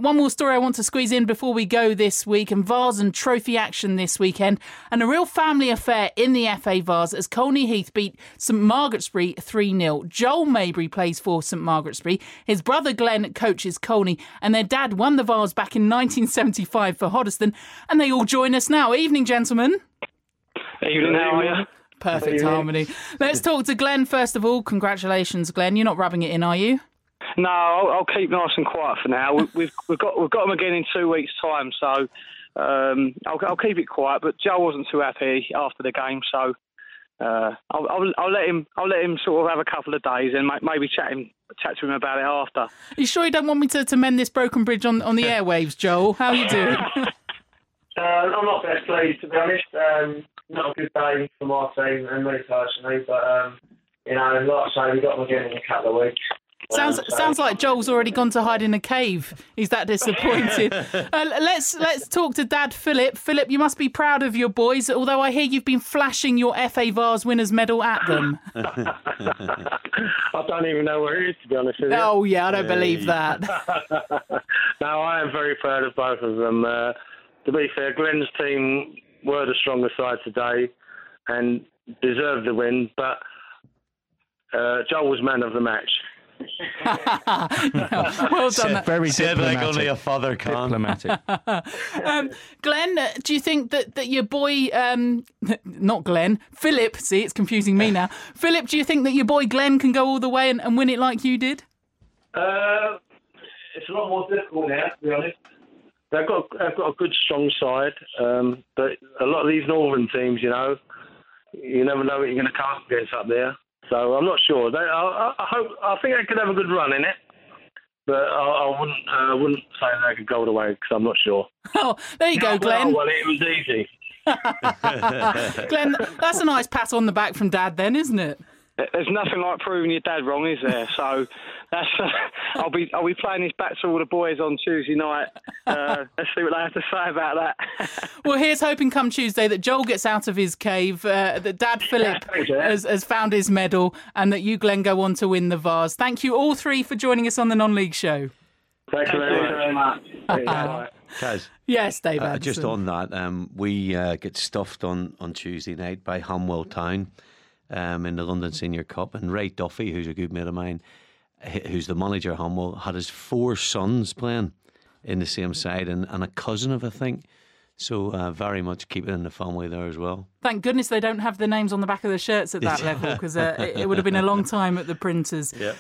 one more story I want to squeeze in before we go this week, and Vase and trophy action this weekend, and a real family affair in the FA Vase as Colney Heath beat St Margaret's-Bury 3-0. Joel Mabry plays for St Margaret's-Bury. His brother Glenn coaches Colney, and their dad won the Vase back in 1975 for Hoddesdon, and they all join us now. Evening, gentlemen. Evening, how are you? Perfect harmony. Let's talk to Glenn first of all. Congratulations, Glenn. You're not rubbing it in, are you? No, I'll keep nice and quiet for now. We've got them again in 2 weeks' time, so I'll keep it quiet. But Joe wasn't too happy after the game, so I'll let him sort of have a couple of days and maybe chat to him about it after. Are you sure you don't want me to mend this broken bridge on the airwaves, Joel? How are you doing? I'm not best pleased, to be honest. Not a good day for my team and me personally, but like I say, we got them again in a couple of weeks. Sounds like Joel's already gone to hide in a cave. He's that disappointed. Let's talk to Dad Philip. Philip, you must be proud of your boys, although I hear you've been flashing your FA Vase winners medal at them. I don't even know where it is, to be honest with you. Oh yeah, I don't believe that. No, I am very proud of both of them. To be fair, Glenn's team were the stronger side today and deserved the win, but Joel was man of the match. Well done. Very said diplomatic. like only a father can. Diplomatic. Glenn, do you think that your boy, not Glenn, Philip, see, it's confusing me now. Philip, do you think that your boy Glenn can go all the way and win it like you did? It's a lot more difficult now, to be honest. They've got a good, strong side, but a lot of these northern teams, you never know what you're going to come up against up there. So I'm not sure. I think they could have a good run in it, but I wouldn't say they could go all the way because I'm not sure. Oh, there you go, Glenn. Well, it was easy. Glenn, that's a nice pat on the back from Dad then, isn't it? There's nothing like proving your dad wrong, is there? So that's I'll be playing this back to all the boys on Tuesday night. Let's see what they have to say about that. Well, here's hoping come Tuesday that Joel gets out of his cave, that Dad Philip has found his medal, and that you, Glenn, go on to win the Vase. Thank you all three for joining us on the Non-League Show. Thank you very much. Kaz, Yes, Dave Anderson. just on that, we get stuffed on Tuesday night by Hamwell Town in the London Senior Cup, and Ray Duffy, who's a good mate of mine, who's the manager of Hamwell, had his 4 sons playing in the same side, and a cousin of, I think. So very much keep it in the family there as well. Thank goodness they don't have the names on the back of the shirts at that level, because it would have been a long time at the printers. Yep.